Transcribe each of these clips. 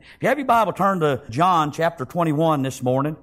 If you have your Bible, turn to John chapter 21 this morning.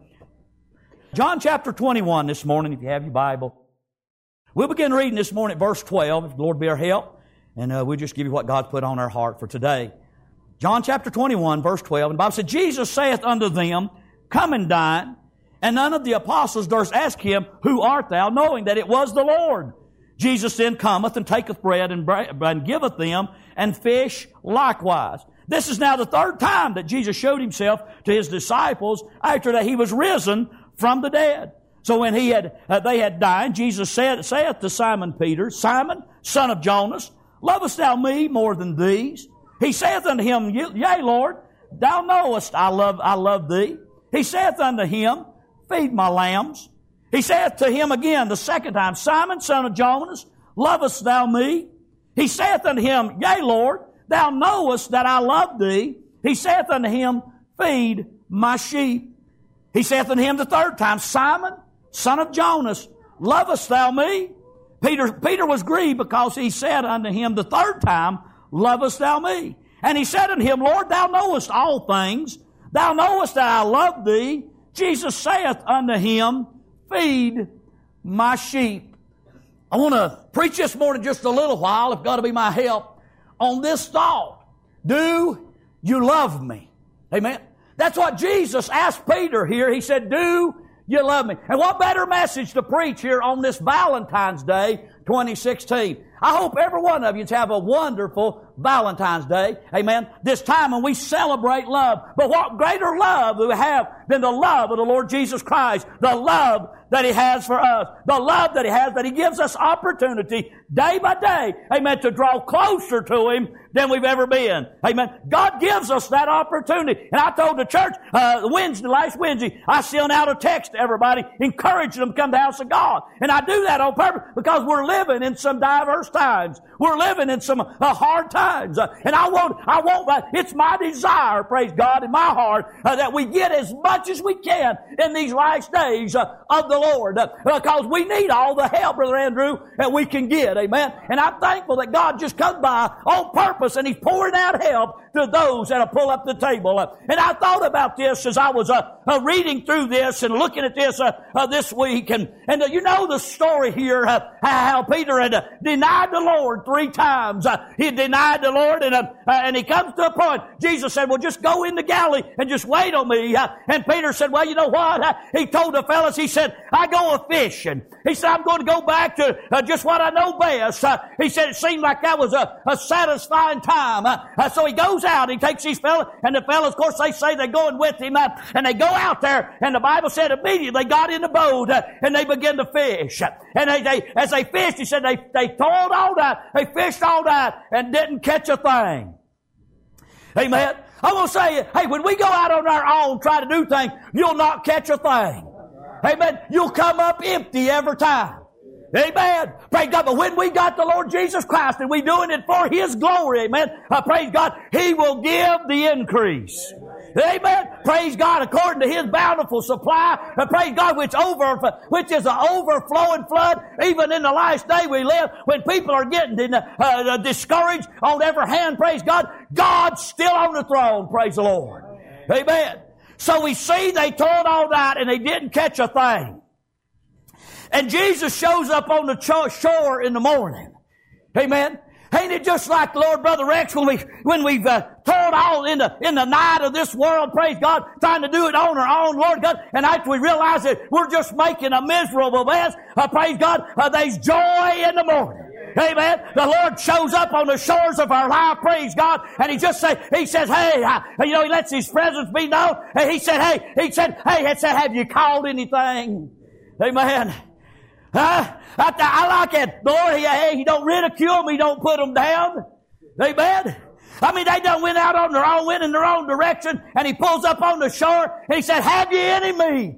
John chapter 21 this morning, if you have your Bible. We'll begin reading this morning at verse 12, if the Lord be our help. And we'll just give you what God's put on our heart for today. John chapter 21, verse 12. And the Bible said, Jesus saith unto them, Come and dine. And none of the apostles durst ask him, Who art thou? Knowing that it was the Lord. Jesus then cometh and taketh bread and giveth them, and fish likewise. This is now the third time that Jesus showed himself to his disciples after that he was risen from the dead. So when they had dined, Jesus saith to Simon Peter, Simon, son of Jonas, lovest thou me more than these? He saith unto him, Yea, Lord, thou knowest I love thee. He saith unto him, Feed my lambs. He saith to him again the second time, Simon, son of Jonas, lovest thou me? He saith unto him, Yea, Lord, thou knowest that I love thee. He saith unto him, Feed my sheep. He saith unto him the third time, Simon, son of Jonas, lovest thou me? Peter was grieved because he said unto him the third time, Lovest thou me? And he said unto him, Lord, thou knowest all things. Thou knowest that I love thee. Jesus saith unto him, Feed my sheep. I want to preach this morning just a little while, if God will be my help, on this thought. Do you love me? Amen. That's what Jesus asked Peter here. He said, Do you love me? And what better message to preach here on this Valentine's Day 2016. I hope every one of you have a wonderful Valentine's Day. Amen. This time when we celebrate love. But what greater love do we have than the love of the Lord Jesus Christ? The love that He has for us. The love that He has, that He gives us opportunity day by day, amen, to draw closer to Him than we've ever been. Amen. God gives us that opportunity. And I told the church last Wednesday, I sent out a text to everybody encouraging them to come to the house of God. And I do that on purpose because we're living in some diverse times. We're living in some hard times. And I want it's my desire, praise God, in my heart, that we get as much as we can in these last days of the Lord. Because we need all the help, Brother Andrew, that we can get. Amen. And I'm thankful that God just comes by on purpose and He's pouring out help to those that'll pull up the table. And I thought about this as I was reading through this and looking at this week. And you know the story here, how Peter had denied the Lord 3 times. He denied the Lord, and he comes to a point. Jesus said, well, just go into Galilee and just wait on me. And Peter said, well, you know what? He told the fellas, he said, I go a-fishing. He said, I'm going to go back to just what I know best. He said it seemed like that was a satisfying time. So he goes out, he takes these fellas, and the fellas, of course, they say they're going with him, and they go out there, and the Bible said immediately they got in the boat, and they began to fish. And as they fished, he said they toiled all night, they fished all night, and didn't catch a thing. Amen. I'm going to say, hey, when we go out on our own, try to do things, you'll not catch a thing. Amen. You'll come up empty every time. Amen. Praise God. But when we got the Lord Jesus Christ and we doing it for His glory, amen, praise God, He will give the increase. Amen. Praise God, according to His bountiful supply, praise God, which is an overflowing flood, even in the last day we live, when people are getting discouraged on every hand, praise God, God's still on the throne, praise the Lord. Amen. So we see they toiled all night and they didn't catch a thing. And Jesus shows up on the shore in the morning. Amen. Ain't it just like the Lord, Brother Rex, when we've toiled all in the night of this world, praise God, trying to do it on our own, Lord God, and after we realize that we're just making a miserable mess, praise God, there's joy in the morning. Amen. The Lord shows up on the shores of our life, praise God, and He says, hey, He lets His presence be known, and He said, hey, have you caught anything? Amen. I like it. The Lord, He don't ridicule them. He don't put them down. Amen. I mean, they done went out on their own, went in their own direction, and He pulls up on the shore, and He said, have you any meat?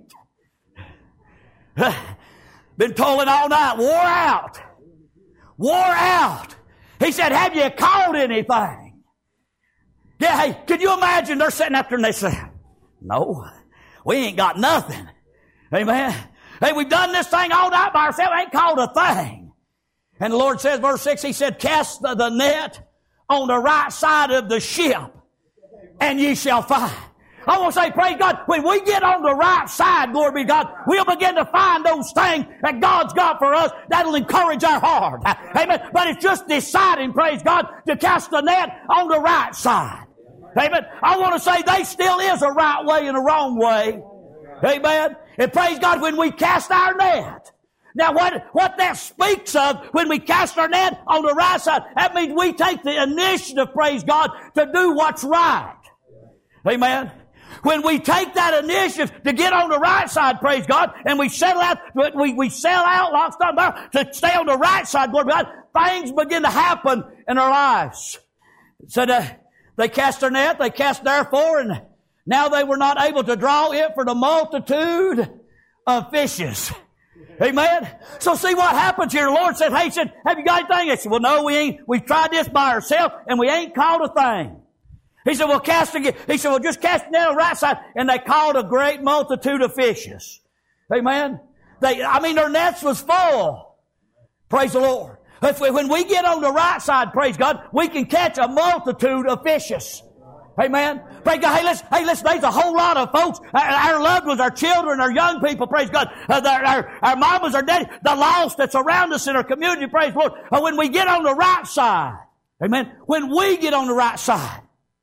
Been toiling all night, wore out. He said, have you caught anything? Yeah, hey, could you imagine they're sitting up there and they say, no, we ain't got nothing. Amen. Hey, we've done this thing all night by ourselves, ain't caught a thing. And the Lord says, verse 6, He said, cast the net on the right side of the ship, and ye shall find. I want to say, praise God, when we get on the right side, glory be to God, we'll begin to find those things that God's got for us that'll encourage our heart. Amen. But it's just deciding, praise God, to cast the net on the right side. Amen. I want to say there still is a right way and a wrong way. Amen. And praise God, when we cast our net. Now what that speaks of when we cast our net on the right side, that means we take the initiative, praise God, to do what's right. Amen. When we take that initiative to get on the right side, praise God, and we settle out, we sell out, lock, stock, barrel, to stay on the right side, glory to God, things begin to happen in our lives. So they cast their net, they cast therefore, and now they were not able to draw it for the multitude of fishes. Amen. So see what happens here. The Lord said, hey, he said, have you got anything? They said, well, no, we ain't. We've tried this by ourselves, and we ain't caught a thing. He said, well, cast again. He said, well, just cast it down on the right side. And they caught a great multitude of fishes. Amen. Their nets was full. Praise the Lord. When we get on the right side, praise God, we can catch a multitude of fishes. Amen. Praise God. Hey, listen, there's a whole lot of folks, our loved ones, our children, our young people, praise God, our mamas, our daddies, the lost that's around us in our community, praise the Lord. When we get on the right side, amen, when we get on the right side,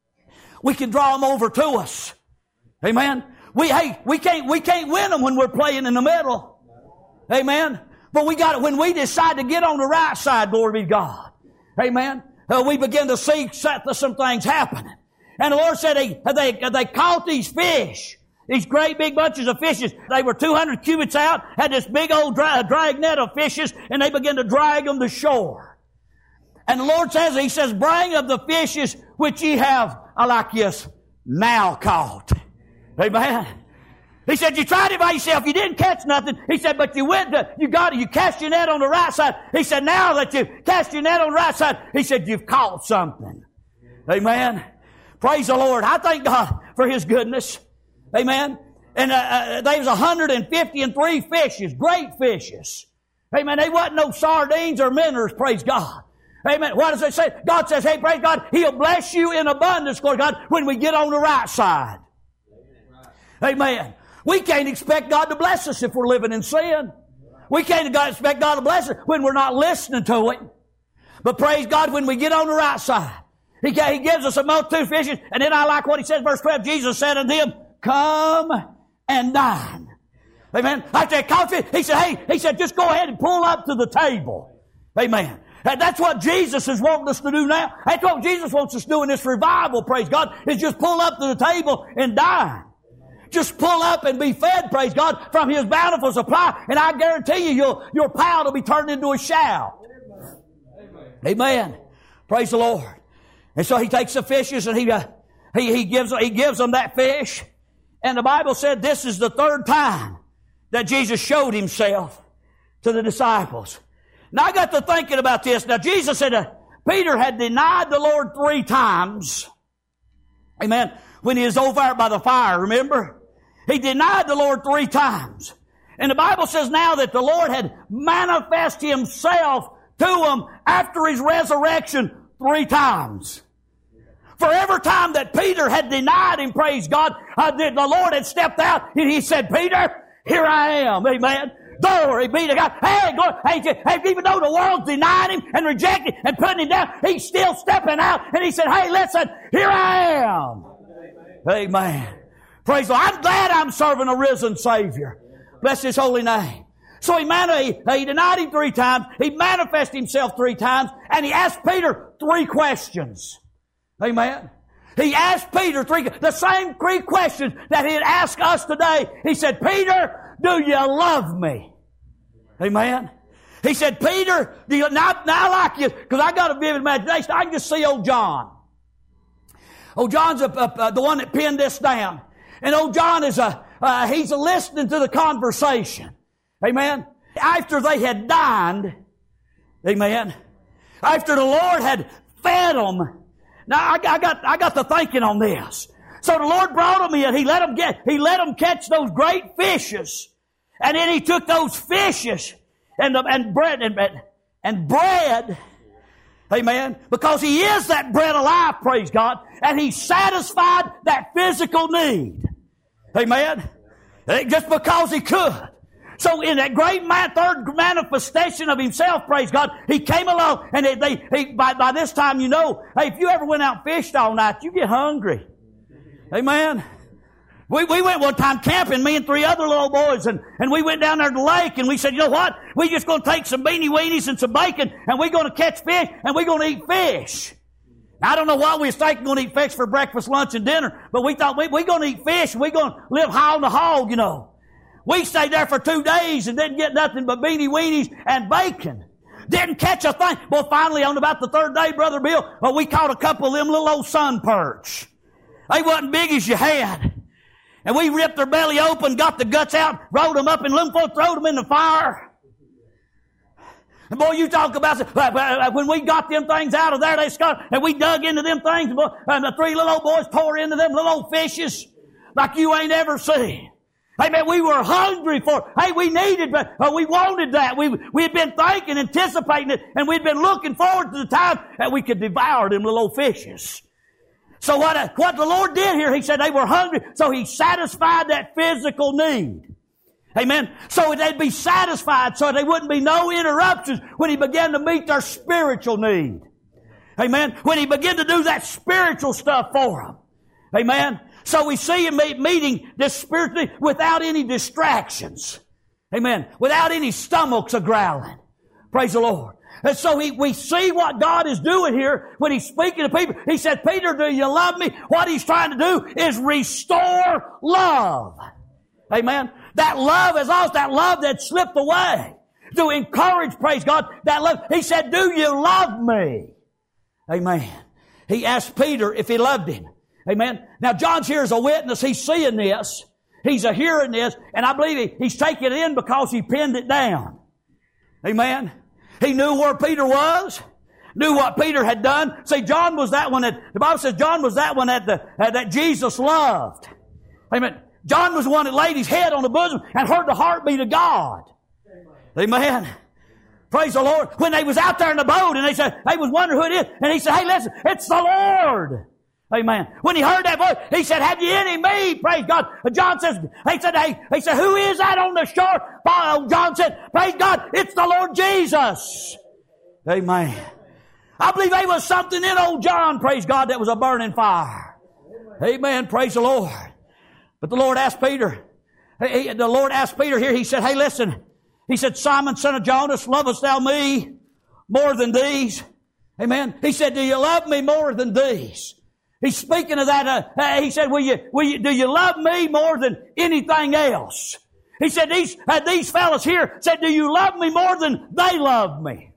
we can draw them over to us. Amen. We can't win them when we're playing in the middle. Amen. But when we decide to get on the right side, glory be to God. Amen. We begin to see some things happening. And the Lord said they caught these fish, these great big bunches of fishes. They were 200 cubits out, had this big old drag net of fishes, and they began to drag them to shore. And the Lord says, He says, bring of the fishes which ye have, I like this, now caught. Amen. He said, you tried it by yourself. You didn't catch nothing. He said, but you cast your net on the right side. He said, now that you cast your net on the right side, He said, you've caught something. Amen. Praise the Lord. I thank God for His goodness. Amen. And there was 153 fishes, great fishes. Amen. They wasn't no sardines or minnows, praise God. Amen. What does it say? God says, hey, praise God, He'll bless you in abundance, glory to God, when we get on the right side. Amen. We can't expect God to bless us if we're living in sin. We can't expect God to bless us when we're not listening to Him. But praise God, when we get on the right side, He gives us a multitude of fishes. And then I like what He says, verse 12, Jesus said unto them, come and dine. Amen. After they caught fish, He said, just go ahead and pull up to the table. Amen. And that's what Jesus is wanting us to do now. That's what Jesus wants us to do in this revival, praise God, is just pull up to the table and dine. Just pull up and be fed, praise God, from His bountiful supply. And I guarantee you, your pout will be turned into a shout. Amen. Praise the Lord. And so He takes the fishes and He gives them that fish. And the Bible said this is the third time that Jesus showed Himself to the disciples. Now I got to thinking about this. Now Jesus said Peter had denied the Lord 3 times. Amen. When he was over there by the fire, remember? He denied the Lord 3 times. And the Bible says now that the Lord had manifested Himself to him after His resurrection 3 times. For every time that Peter had denied Him, praise God, the Lord had stepped out and He said, Peter, here I am. Amen. Glory be to God. Hey, even though the world denied Him and rejected and putting Him down, He's still stepping out and He said, hey, listen, here I am. Amen. Praise the Lord. I'm glad I'm serving a risen Savior. Bless His holy name. So he denied Him 3 times. He manifested Himself 3 times. And He asked Peter 3 questions. Amen. He asked Peter the same 3 questions that He had asked us today. He said, Peter, do you love me? Amen. He said, Peter, do you, now I like you, because I got a vivid imagination. I can just see old John. Old John's the one that pinned this down. And old John is he's listening to the conversation. Amen. After they had dined, amen, after the Lord had fed them. Now I got to thinking on this. So the Lord brought them in. He let them catch those great fishes. And then He took those fishes and bread. Amen. Because He is that bread of life, praise God. And He satisfied that physical need. Amen. Just because He could. So in that great third manifestation of Himself, praise God, He came along, and by this time, you know, hey, if you ever went out and fished all night, you get hungry. Amen. We went one time camping, me and 3 other little boys, and we went down there to the lake, and we said, you know what? We're just going to take some beanie weenies and some bacon, and we're going to catch fish, and we're going to eat fish. I don't know why we was thinking we're going to eat fish for breakfast, lunch, and dinner, but we thought we're going to eat fish, and we're going to live high on the hog, you know. We stayed there for 2 days and didn't get nothing but beanie weenies and bacon. Didn't catch a thing. Well, finally, on about the 3rd day, Brother Bill, we caught a couple of them little old sun perch. They wasn't big as you had. And we ripped their belly open, got the guts out, rolled them up in aluminum foil, throwed them in the fire. And boy, you talk about, when we got them things out of there, and we dug into them things, and the 3 little old boys tore into them little old fishes like you ain't ever seen. Hey, man, we were hungry for, we needed, but we wanted that. We had been thinking, anticipating it, and we'd been looking forward to the time that we could devour them little old fishes. So what the Lord did here, He said they were hungry, so He satisfied that physical need. Amen. So they'd be satisfied, so there wouldn't be no interruptions when He began to meet their spiritual need. Amen. When He began to do that spiritual stuff for them. Amen. So we see Him meeting this spiritual need without any distractions. Amen. Without any stomachs a-growling. Praise the Lord. And so we see what God is doing here when He's speaking to people. He said, Peter, do you love me? What He's trying to do is restore love. Amen. That love is lost, that love that slipped away. To encourage, praise God, that love. He said, do you love me? Amen. He asked Peter if he loved him. Amen. Now, John's here as a witness. He's seeing this. He's a hearing this. And I believe he's taking it in because he pinned it down. Amen. He knew where Peter was. Knew what Peter had done. See, John was that one the Bible says John was that one that Jesus loved. Amen. John was the one that laid his head on the bosom and heard the heartbeat of God. Amen. Praise the Lord. When they was out there in the boat and they was wondering who it is. And he said, hey, listen, it's the Lord. Amen. When he heard that voice, he said, have you any me? Praise God. John says, he said, who is that on the shore? John said, praise God, it's the Lord Jesus. Amen. I believe there was something in old John, praise God, that was a burning fire. Amen. Praise the Lord. But the Lord asked Peter here, He said, hey, listen. He said, Simon, son of Jonas, lovest thou me more than these? Amen. He said, do you love me more than these? He's speaking of that. He said, do you love me more than anything else? He said, these fellas here said, do you love me more than they love me?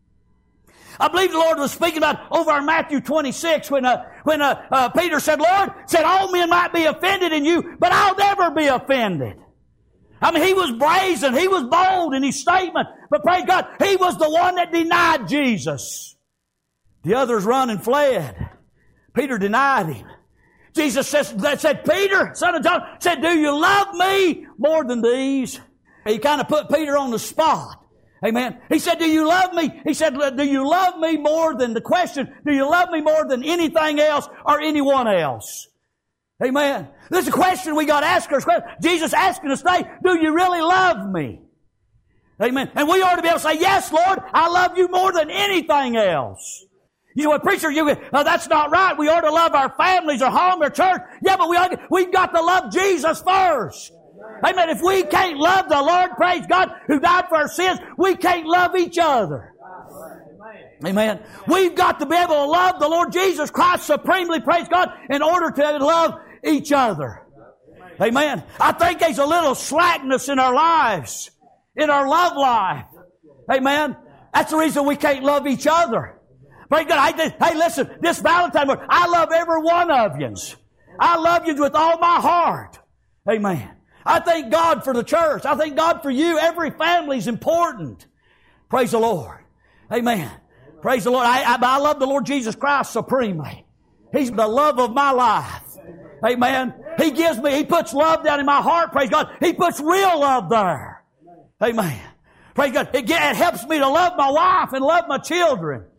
I believe the Lord was speaking about over in Matthew 26 when Peter said, Lord, said all men might be offended in you, but I'll never be offended. I mean, he was brazen. He was bold in his statement. But praise God, he was the one that denied Jesus. The others run and fled. Peter denied him. Jesus said, Peter, son of John, said, do you love me more than these? He kind of put Peter on the spot. Amen. He said, do you love me? He said, do you love me more than the question? Do you love me more than anything else or anyone else? Amen. This is a question we got to ask ourselves. Jesus asking us today, do you really love me? Amen. And we ought to be able to say, yes, Lord, I love you more than anything else. You know what, preacher, that's not right. We ought to love our families, our home, our church. Yeah, but we've got to love Jesus first. Amen. If we can't love the Lord, praise God, who died for our sins, we can't love each other. Amen. We've got to be able to love the Lord Jesus Christ supremely, praise God, in order to love each other. Amen. I think there's a little slackness in our lives, in our love life. Amen. That's the reason we can't love each other. Praise God. Hey, listen, this Valentine's Day, I love every one of yous. I love yous with all my heart. Amen. I thank God for the church. I thank God for you. Every family is important. Praise the Lord. Amen. Praise the Lord. I love the Lord Jesus Christ supremely. He's the love of my life. Amen. He puts love down in my heart. Praise God. He puts real love there. Amen. Praise God. It helps me to love my wife and love my children.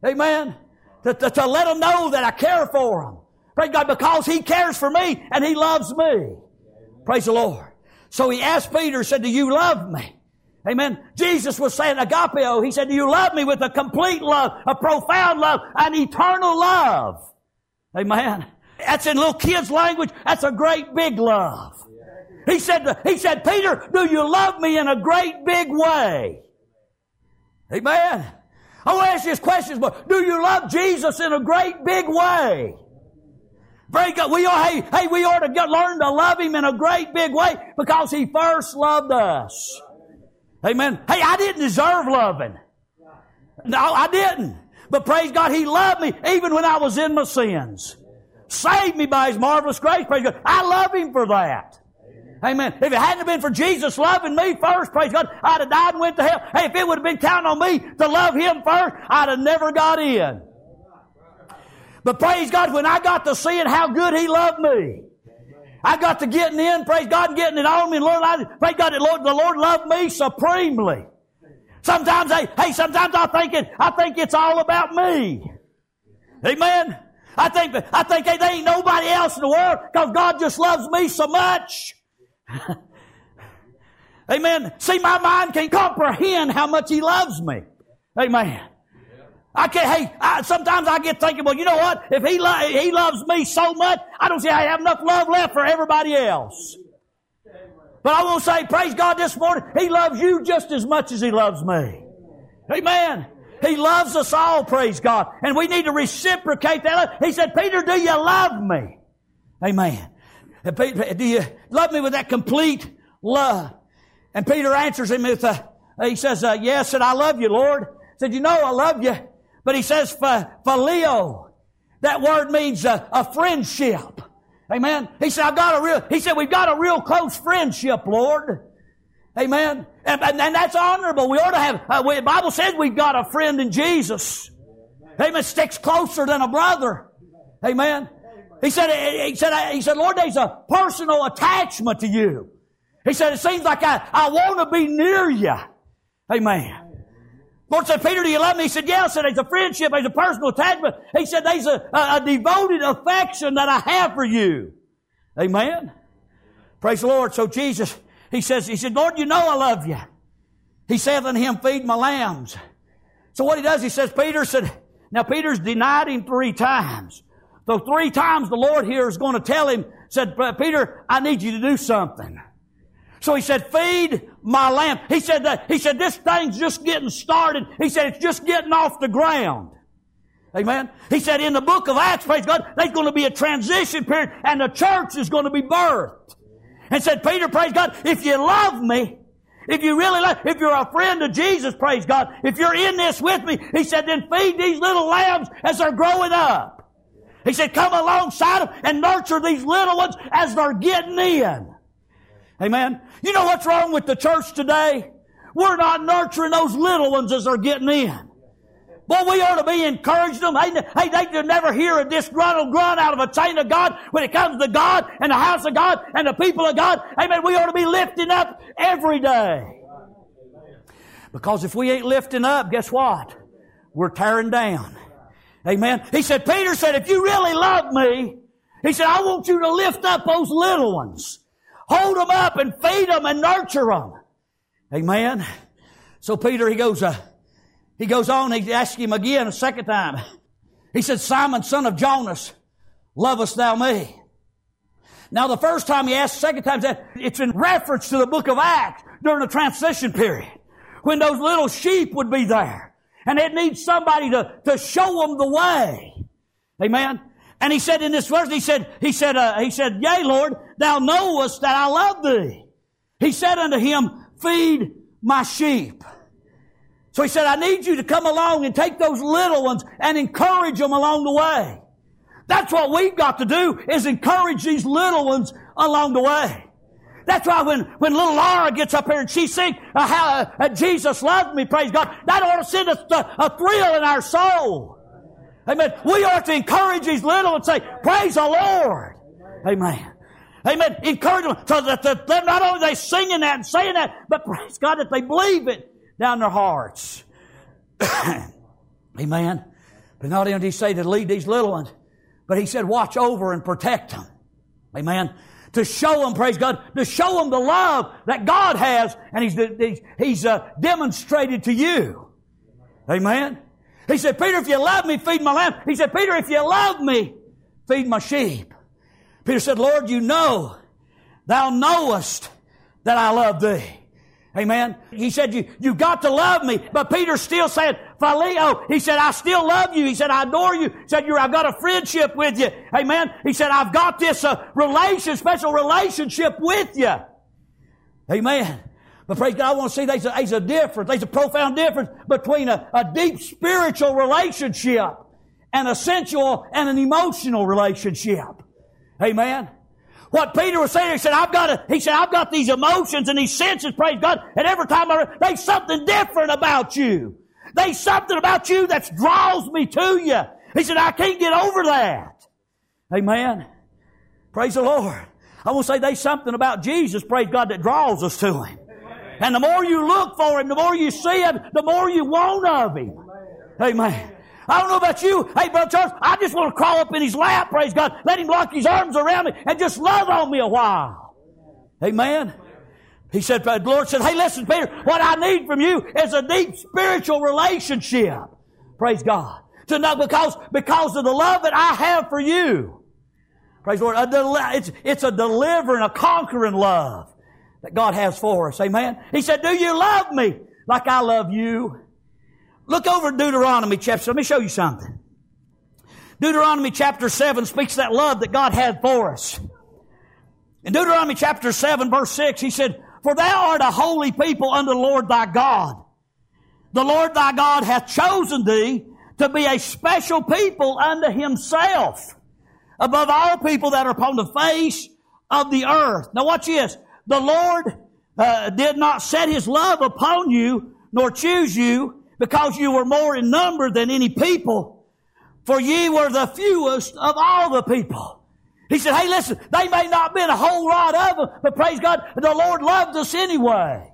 Amen. To let them know that I care for them. Praise God, because He cares for me and He loves me. Praise the Lord. So He asked Peter, said, do you love me? Amen. Jesus was saying agapeo. He said, do you love me with a complete love, a profound love, an eternal love? Amen. That's in little kids' language. That's a great big love. He said, Peter, do you love me in a great big way? Amen. I want to ask you this question, but do you love Jesus in a great big way? Praise God. We ought to learn to love Him in a great big way because He first loved us. Amen. Hey, I didn't deserve loving. No, I didn't. But praise God, He loved me even when I was in my sins. Saved me by His marvelous grace. Praise God. I love Him for that. Amen. If it hadn't been for Jesus loving me first, praise God, I'd have died and went to hell. Hey, if it would have been counting on me to love Him first, I'd have never got in. But praise God, when I got to seeing how good He loved me, I got to getting in, praise God, and getting it on me. And Lord, praise God, the Lord loved me supremely. Sometimes, sometimes I think it's all about me. Amen. I think there ain't nobody else in the world because God just loves me so much. Amen. See, my mind can't comprehend how much He loves me. Amen. I can't. Sometimes I get thinking, well, you know what? If He loves me so much, I don't see I have enough love left for everybody else. But I want to say, praise God this morning, He loves you just as much as He loves me. Amen. He loves us all, praise God. And we need to reciprocate that love. He said, Peter, do you love me? Amen. Do you love me with that complete love? And Peter answers him with, he says, yes, and I love you, Lord. He said, you know I love you. But he says, phileo. That word means a friendship. Amen. He said, we've got a real close friendship, Lord. Amen. And that's honorable. We ought to have, the Bible says we've got a friend in Jesus. Amen. Sticks closer than a brother. Amen. He said, Lord, there's a personal attachment to you. He said, it seems like I want to be near you. Amen. Lord said, Peter, do you love me? He said, yeah. I said, there's a friendship, there's a personal attachment. He said, there's a devoted affection that I have for you. Amen. Praise the Lord. So Jesus, he said, Lord, you know I love you. He saith unto him, feed my lambs. So what he does, he says, now Peter's denied him 3 times. So 3 times the Lord here is going to tell him, said, Peter, I need you to do something. So he said, feed my lamb. He said, this thing's just getting started. He said, it's just getting off the ground. Amen. He said, in the book of Acts, praise God, there's going to be a transition period and the church is going to be birthed. And said, Peter, praise God, if you love me, if you really love, if you're a friend of Jesus, praise God, if you're in this with me, he said, then feed these little lambs as they're growing up. He said, come alongside them and nurture these little ones as they're getting in. Amen. You know what's wrong with the church today? We're not nurturing those little ones as they're getting in. Boy, we ought to be encouraging them. Hey, they can never hear a disgruntled grunt out of a chain of God when it comes to God and the house of God and the people of God. Amen. We ought to be lifting up every day. Because if we ain't lifting up, guess what? We're tearing down. Amen. He said, Peter said, if you really love me, he said, I want you to lift up those little ones. Hold them up and feed them and nurture them. Amen. So Peter, he goes on, he asks him again a second time. He said, Simon, son of Jonas, lovest thou me? Now the first time he asked, the second time, it's in reference to the book of Acts during the transition period when those little sheep would be there. And they'd need somebody to show them the way. Amen. And he said in this verse, he said, yea, Lord, thou knowest that I love thee. He said unto him, feed my sheep. So he said, I need you to come along and take those little ones and encourage them along the way. That's what we've got to do, is encourage these little ones along the way. That's why when little Laura gets up here and she sings how Jesus loved me, praise God, that ought to send us a thrill in our soul. Amen. We ought to encourage these little and say, praise the Lord. Amen. Amen. Encourage them so that not only they singing that and saying that, but praise God that they believe it down their hearts. Amen. But not only did He say to lead these little ones, but He said watch over and protect them. Amen. To show them, praise God, to show them the love that God has and He's demonstrated to you. Amen. He said, Peter, if you love me, feed my lamb. He said, Peter, if you love me, feed my sheep. Peter said, Lord, you know, thou knowest that I love thee. Amen. He said, you've got to love me. But Peter still said, Phileo, he said, I still love you. He said, I adore you. He said, I've got a friendship with you. Amen. He said, I've got this special relationship with you. Amen. But praise God, I want to see there's a difference. There's a profound difference between a deep spiritual relationship and a sensual and an emotional relationship. Amen. What Peter was saying, he said, I've got these emotions and these senses, praise God, and every time there's something different about you. There's something about you that draws me to you. He said, I can't get over that. Amen. Praise the Lord. I want to say there's something about Jesus, praise God, that draws us to Him. And the more you look for Him, the more you see Him, the more you want of Him. Amen. I don't know about you. Hey, Brother Charles, I just want to crawl up in His lap, praise God. Let Him lock His arms around me and just love on me a while. Amen. He said, the Lord said, hey, listen, Peter, what I need from you is a deep spiritual relationship. Praise God. To know because of the love that I have for you. Praise the Lord. It's a delivering, a conquering love that God has for us. Amen. He said, do you love me like I love you? Look over at Deuteronomy chapter. Let me show you something. Deuteronomy chapter 7 speaks of that love that God had for us. In Deuteronomy chapter 7 verse 6, He said, for thou art a holy people unto the Lord thy God. The Lord thy God hath chosen thee to be a special people unto Himself, above all people that are upon the face of the earth. Now watch this. The Lord did not set His love upon you, nor choose you, because you were more in number than any people, for ye were the fewest of all the people. He said, hey, listen, they may not have been a whole lot of them, but praise God, the Lord loved us anyway.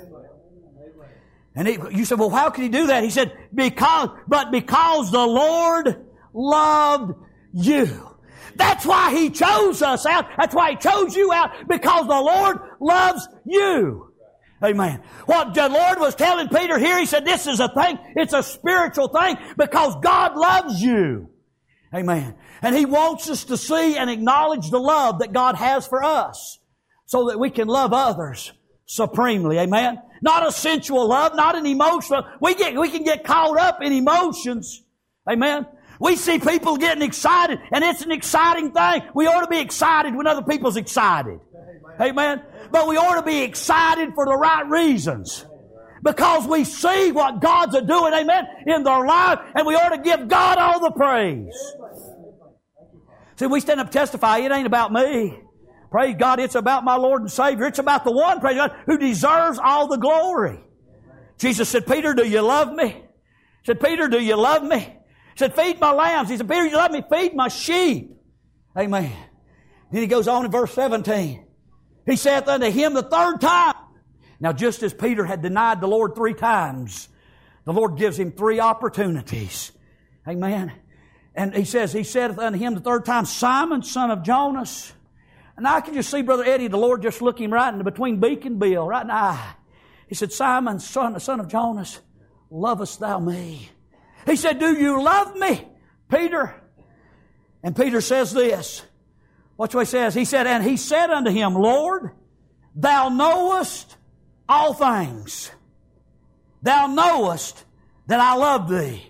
And you said, well, how can He do that? He said, because the Lord loved you. That's why He chose us out. That's why He chose you out, because the Lord loves you. Amen. What the Lord was telling Peter here, He said, this is a thing, it's a spiritual thing, because God loves you. Amen. And He wants us to see and acknowledge the love that God has for us, so that we can love others supremely. Amen. Not a sensual love, not an emotional. We can get caught up in emotions. Amen. We see people getting excited, and it's an exciting thing. We ought to be excited when other people's excited. Amen. But we ought to be excited for the right reasons. Because we see what God's doing, amen, in their life, and we ought to give God all the praise. See, we stand up and testify, it ain't about me. Praise God, it's about my Lord and Savior. It's about the one, praise God, who deserves all the glory. Jesus said, Peter, do you love me? He said, Peter, do you love me? He said, feed my lambs. He said, Peter, you love me? Feed my sheep. Amen. Then He goes on in verse 17. He saith unto him the third time. Now, just as Peter had denied the Lord 3 times, the Lord gives him 3 opportunities. Amen. And He saith unto him the third time, Simon, son of Jonas. And I can just see Brother Eddie, the Lord just look him right in between beak and bill, right in the eye. He said, Simon, son of Jonas, lovest thou me? He said, do you love me, Peter? And Peter says this. Watch what he says. He said, and he said unto him, Lord, thou knowest all things. Thou knowest that I love thee.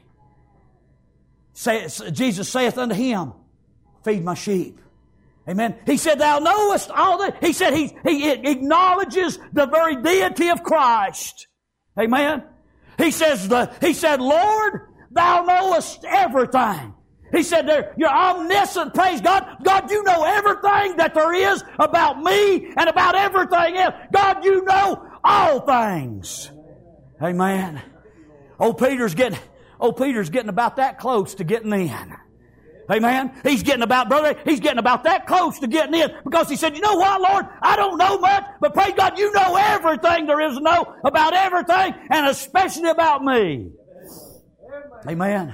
Jesus saith unto him, feed my sheep. Amen. He said, thou knowest all that. He said, he acknowledges the very deity of Christ. Amen. He said, Lord, thou knowest everything. He said, you're omniscient, praise God. God, you know everything that there is about me and about everything else. God, you know all things. Amen. Peter's getting about that close to getting in. Amen. He's getting about that close to getting in, because he said, you know what, Lord? I don't know much, but praise God, you know everything there is to know about everything, and especially about me. Amen.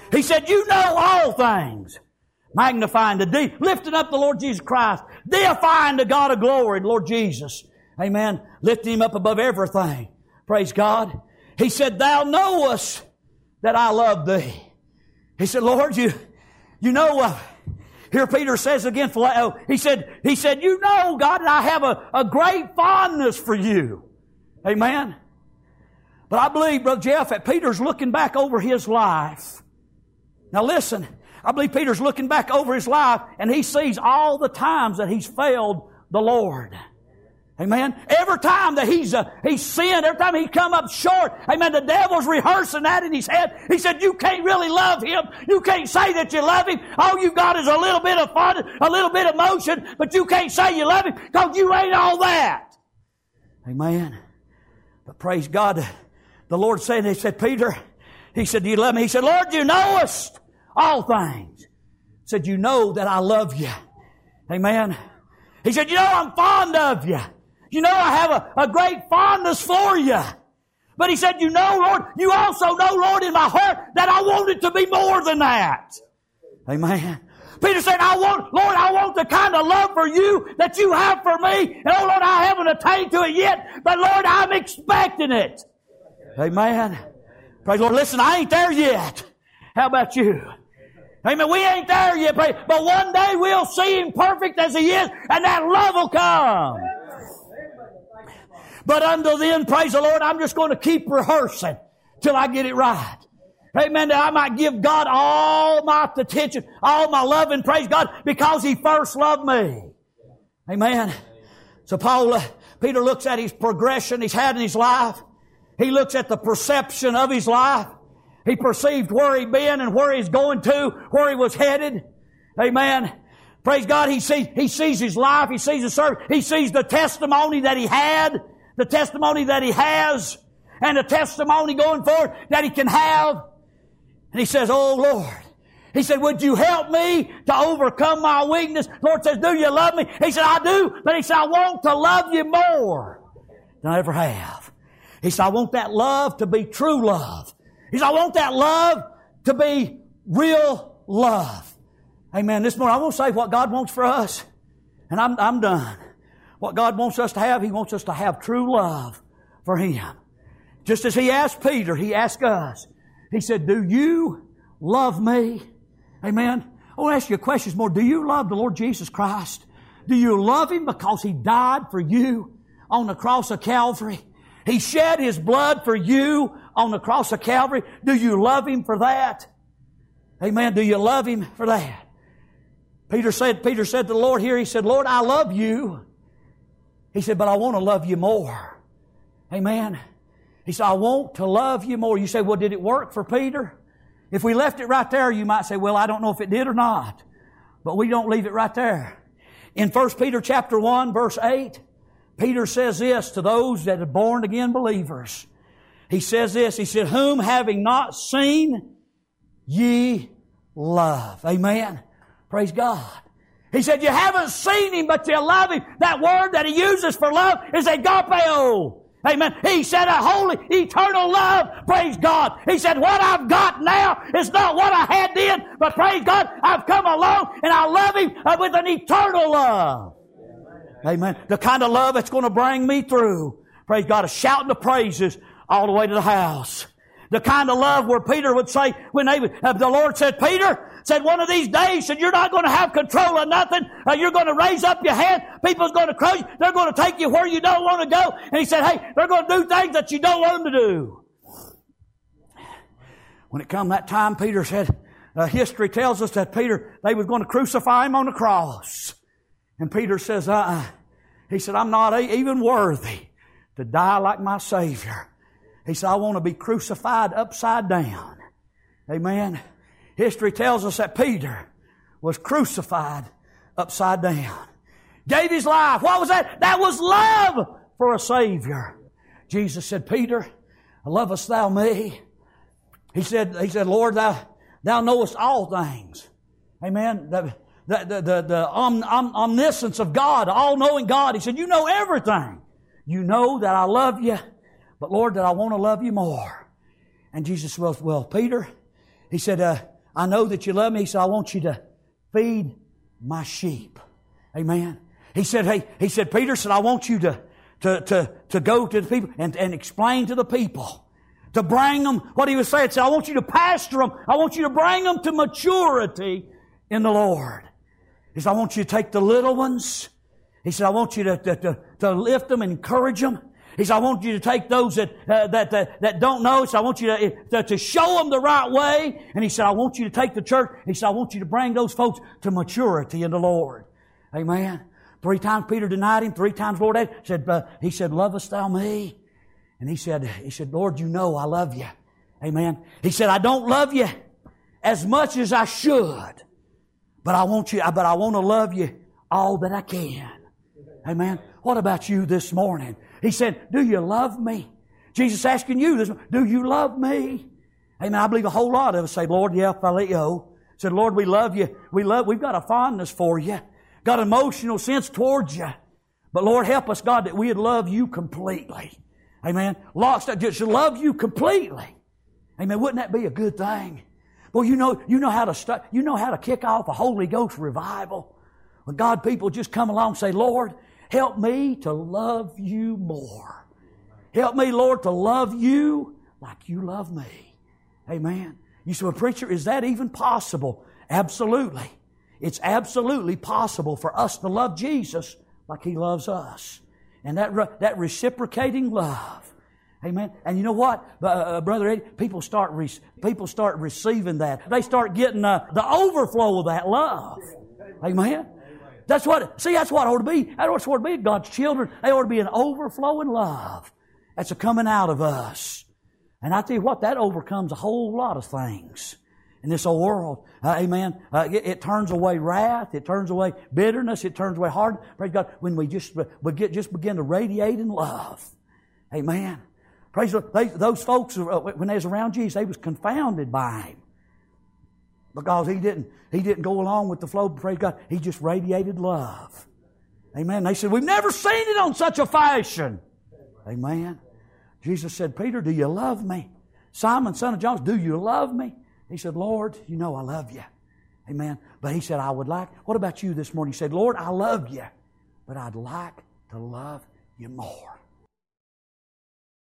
He said, you know all things. Magnifying lifting up the Lord Jesus Christ, deifying the God of glory, the Lord Jesus. Amen. Lifting Him up above everything. Praise God. He said, thou knowest that I love thee. He said, Lord, you know, here Peter says again, he said, you know, God, that I have a great fondness for you. Amen. But I believe, Brother Jeff, that Peter's looking back over his life. Now listen, I believe Peter's looking back over his life and he sees all the times that he's failed the Lord. Amen. Every time that he's sinned, every time he's come up short, amen, the devil's rehearsing that in his head. He said, you can't really love Him. You can't say that you love Him. All you got is a little bit of fun, a little bit of emotion, but you can't say you love Him because you ain't all that. Amen. But praise God, the Lord said, He said, Peter, He said, do you love me? He said, Lord, you knowest all things. He said, you know that I love you. Amen. He said, you know I'm fond of you. You know I have a great fondness for you. But He said, you know, Lord, you also know, Lord, in my heart that I want it to be more than that. Amen. Peter said, I want the kind of love for you that you have for me. And oh, Lord, I haven't attained to it yet, but Lord, I'm expecting it. Amen. Praise the Lord. Listen, I ain't there yet. How about you? Amen. We ain't there yet, but one day we'll see Him perfect as He is, and that love will come. But until then, praise the Lord, I'm just going to keep rehearsing till I get it right. Amen. That I might give God all my attention, all my love, and praise God because He first loved me. Amen. So Peter looks at his progression he's had in his life. He looks at the perception of his life. He perceived where he'd been and where he's going to, where he was headed. Amen. Praise God. He sees his life. He sees his service. He sees the testimony that he had, the testimony that he has, and the testimony going forward that he can have. And he says, oh Lord. He said, would you help me to overcome my weakness? The Lord says, do you love me? He said, I do. But He said, I want to love you more than I ever have. He said, I want that love to be true love. He said, I want that love to be real love. Amen. This morning I want to say what God wants for us. And I'm done. What God wants us to have, He wants us to have true love for Him. Just as He asked Peter, He asked us. He said, do you love me? Amen. I want to ask you a question more. Do you love the Lord Jesus Christ? Do you love Him because He died for you on the cross of Calvary? He shed His blood for you on the cross of Calvary. Do you love Him for that? Amen. Do you love Him for that? Peter said to the Lord here, he said, Lord, I love you. He said, but I want to love you more. Amen. He said, I want to love you more. You say, well, did it work for Peter? If we left it right there, you might say, well, I don't know if it did or not. But we don't leave it right there. In 1 Peter chapter 1, verse 8, Peter says this to those that are born again believers. He says this, he said, whom having not seen, ye love. Amen. Praise God. He said, you haven't seen Him, but you love Him. That word that He uses for love is agapeo. Amen. He said a holy, eternal love. Praise God. He said, what I've got now is not what I had then, but praise God, I've come along and I love Him with an eternal love. Amen. The kind of love that's going to bring me through. Praise God. A shouting of praises all the way to the house. The kind of love where Peter would say, when the Lord said, Peter, said one of these days, said you're not going to have control of nothing. You're going to raise up your hand. People's going to crush you. They're going to take you where you don't want to go. And He said, hey, they're going to do things that you don't want them to do. When it come that time, Peter said, history tells us that they was going to crucify Him on the cross. And Peter says, He said, I'm not even worthy to die like my Savior. He said, I want to be crucified upside down. Amen. History tells us that Peter was crucified upside down. Gave his life. What was that? That was love for a Savior. Jesus said, Peter, lovest thou me? He said, Lord, thou knowest all things. Amen. The omniscience of God, all-knowing God. He said, you know everything. You know that I love you, but Lord, that I want to love you more. And Jesus said, well, Peter, He said, I know that you love me. He said, I want you to feed my sheep. Amen. He said, Peter said, I want you to go to the people and explain to the people. To bring them, what he was saying, I want you to pastor them. I want you to bring them to maturity in the Lord. He said, I want you to take the little ones. He said, I want you to lift them and encourage them. He said, I want you to take those that don't know. He said, I want you to show them the right way. And he said, I want you to take the church. He said, I want you to bring those folks to maturity in the Lord. Amen. 3 times Peter denied Him. 3 times Lord said, he said, lovest thou me? And he said, Lord, you know I love you. Amen. He said, I don't love you as much as I should, but I want to love you all that I can. Amen. What about you this morning? He said, do you love me? Jesus asking you this, do you love me? Amen. I believe a whole lot of us say, Lord, yeah, phileo. Said, Lord, we love you. We've got a fondness for you. Got an emotional sense towards you. But Lord, help us, God, that we'd love you completely. Amen. Lost, just love you completely. Amen. Wouldn't that be a good thing? Well, you know how to kick off a Holy Ghost revival. When God people just come along and say, Lord, help me to love you more. Help me, Lord, to love you like you love me. Amen. You say, well, preacher, is that even possible? Absolutely. It's absolutely possible for us to love Jesus like He loves us. And that reciprocating love. Amen. And you know what, Brother Eddie? People start receiving that. They start getting the overflow of that love. Amen. That's what it ought to be. That's what it ought to be. God's children, they ought to be an overflowing love that's a coming out of us. And I tell you what, that overcomes a whole lot of things in this old world. Amen. It turns away wrath. It turns away bitterness. It turns away hard. Praise God. When we just begin to radiate in love. Amen. Praise God. Those folks, when they was around Jesus, they was confounded by Him. Because He didn't go along with the flow. Praise God. He just radiated love. Amen. They said, we've never seen it on such a fashion. Amen. Jesus said, Peter, do you love me? Simon, son of John, do you love me? He said, Lord, you know I love you. Amen. But he said, what about you this morning? He said, Lord, I love you, but I'd like to love you more.